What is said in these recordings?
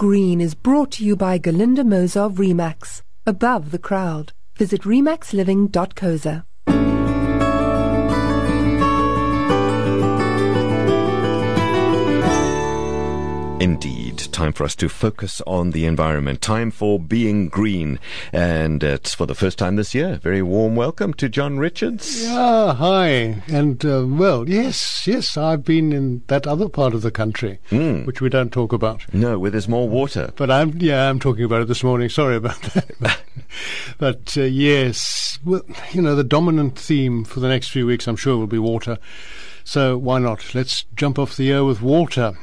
Green is brought to you by Galinda Mozov Remax. Above the crowd. Visit remaxliving.coza. Indeed, time for us to focus on the environment. Time for being green. And it's for the first time this year. Very warm welcome to John Richards. Yeah, hi. And, well, yes, I've been in that other part of the country, which we don't talk about. No, where there's more water. But I'm talking about it this morning. Sorry about that. But yes, well, the dominant theme for the next few weeks, I'm sure, will be water. So why not? Let's jump off the air with water.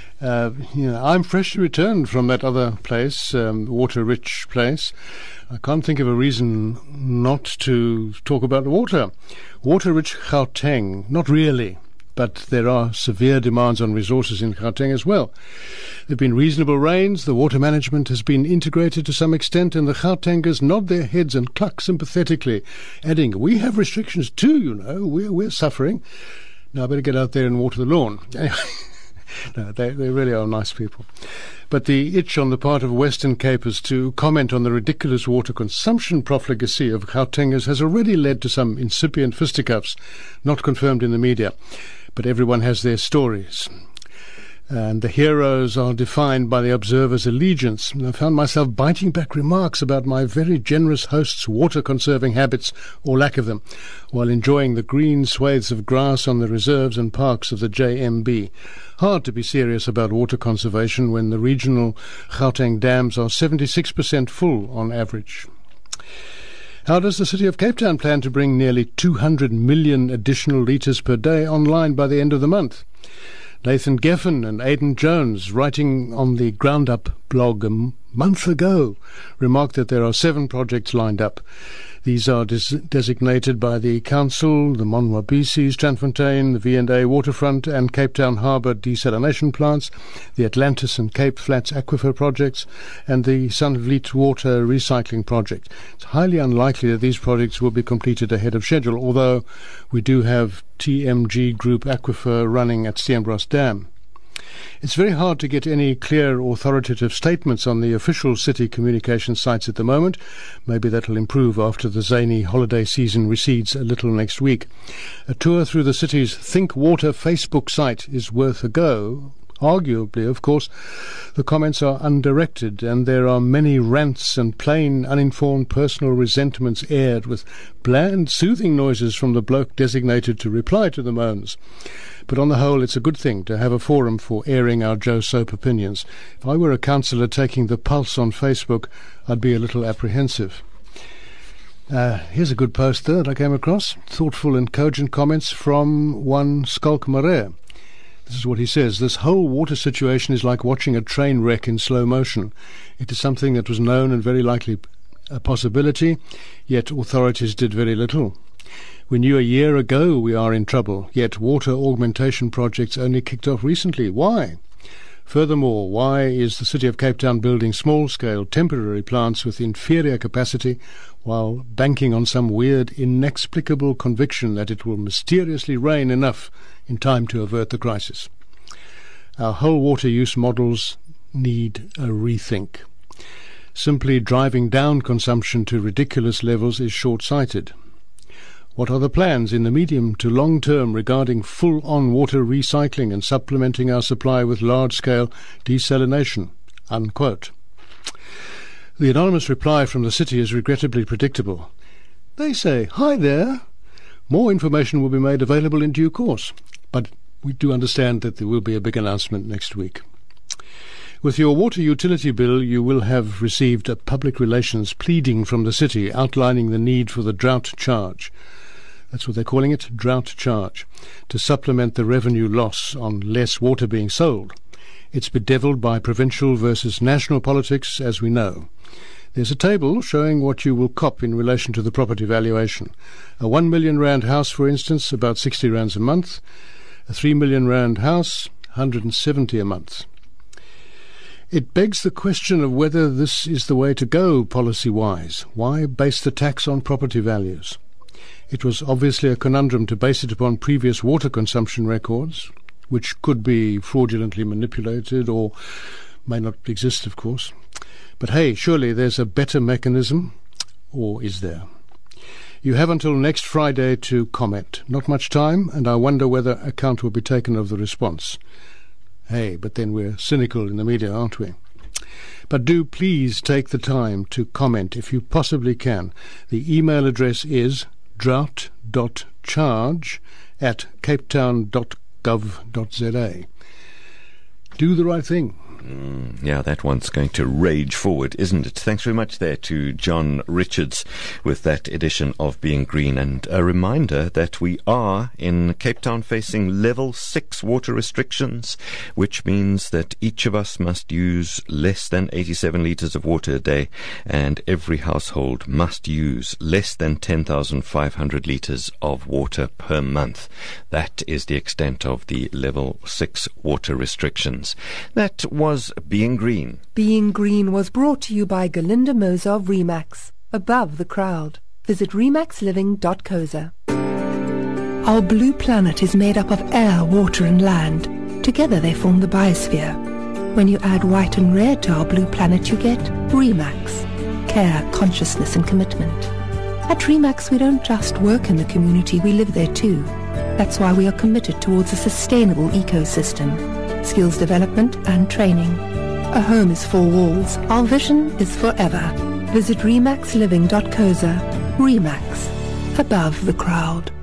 I'm freshly returned from that other place, water-rich place. I can't think of a reason not to talk about water. Water-rich Gauteng, not really, but there are severe demands on resources in Gauteng as well. There have been reasonable rains, the water management has been integrated to some extent, and the Gautengers nod their heads and cluck sympathetically, adding, "We have restrictions too, we're suffering. Now I better get out there and water the lawn." No, they really are nice people. But the itch on the part of Western Capers to comment on the ridiculous water consumption profligacy of Gautengers has already led to some incipient fisticuffs, not confirmed in the media. But everyone has their stories. And the heroes are defined by the observer's allegiance. I found myself biting back remarks about my very generous host's water-conserving habits, or lack of them, while enjoying the green swathes of grass on the reserves and parks of the JMB. Hard to be serious about water conservation when the regional Gauteng dams are 76% full on average. How does the City of Cape Town plan to bring nearly 200 million additional litres per day online by the end of the month? Nathan Geffen and Aidan Jones, writing on the Ground Up blog a month ago, remarked that there are 7 projects lined up. These are designated by the Council, the Monwabisi, Strandfontein, the V&A Waterfront and Cape Town Harbour desalination plants, the Atlantis and Cape Flats aquifer projects, and the Sunvliet Water Recycling Project. It's highly unlikely that these projects will be completed ahead of schedule, although we do have TMG Group Aquifer running at Steenbos Dam. It's very hard to get any clear authoritative statements on the official city communication sites at the moment. Maybe that'll improve after the zany holiday season recedes a little next week. A tour through the city's Think Water Facebook site is worth a go. Arguably, of course, the comments are undirected and there are many rants and plain, uninformed personal resentments aired with bland, soothing noises from the bloke designated to reply to the moans. But on the whole, it's a good thing to have a forum for airing our Joe Soap opinions. If I were a councillor taking the pulse on Facebook, I'd be a little apprehensive. Here's a good poster that I came across. Thoughtful and cogent comments from one Skalk Marais. This is what he says. "This whole water situation is like watching a train wreck in slow motion. It is something that was known and very likely a possibility, yet authorities did very little. We knew a year ago we are in trouble, yet water augmentation projects only kicked off recently. Why? Furthermore, why is the City of Cape Town building small-scale temporary plants with inferior capacity while banking on some weird, inexplicable conviction that it will mysteriously rain enough in time to avert the crisis? Our whole water use models need a rethink. Simply driving down consumption to ridiculous levels is short-sighted. What are the plans in the medium to long term regarding full-on water recycling and supplementing our supply with large-scale desalination?" Unquote. The anonymous reply from the city is regrettably predictable. They say, "Hi there. More information will be made available in due course." But we do understand that there will be a big announcement next week. With your water utility bill, you will have received a public relations pleading from the city outlining the need for the drought charge. That's what they're calling it, drought charge, to supplement the revenue loss on less water being sold. It's bedevilled by provincial versus national politics, as we know. There's a table showing what you will cop in relation to the property valuation. A 1 million rand house, for instance, about 60 rands a month. A 3 million rand house, 170 a month. It begs the question of whether this is the way to go policy-wise. Why base the tax on property values? It was obviously a conundrum to base it upon previous water consumption records, which could be fraudulently manipulated or May not exist, of course. But hey, surely there's a better mechanism, or is there? You have until next Friday to comment. Not much time, and I wonder whether account will be taken of the response. Hey, but then we're cynical in the media, aren't we? But do please take the time to comment if you possibly can. The email address is drought.charge@capetown.gov.za. Do the right thing. Yeah, that one's going to rage forward, isn't it? Thanks very much there to John Richards with that edition of Being Green. And a reminder that we are in Cape Town facing level 6 water restrictions, which means that each of us must use less than 87 litres of water a day, and every household must use less than 10,500 litres of water per month. That is the extent of the level 6 water restrictions. That was Being Green. Being Green was brought to you by Galinda Moser of Remax. Above the crowd. Visit remaxliving.co.za. Our blue planet is made up of air, water and land. Together they form the biosphere. When you add white and red to our blue planet, you get Remax. Care, consciousness and commitment. At Remax we don't just work in the community, we live there too. That's why we are committed towards a sustainable ecosystem. Skills development and training. A home is 4 walls. Our vision is forever. Visit remaxliving.co.za. Remax. Above the crowd.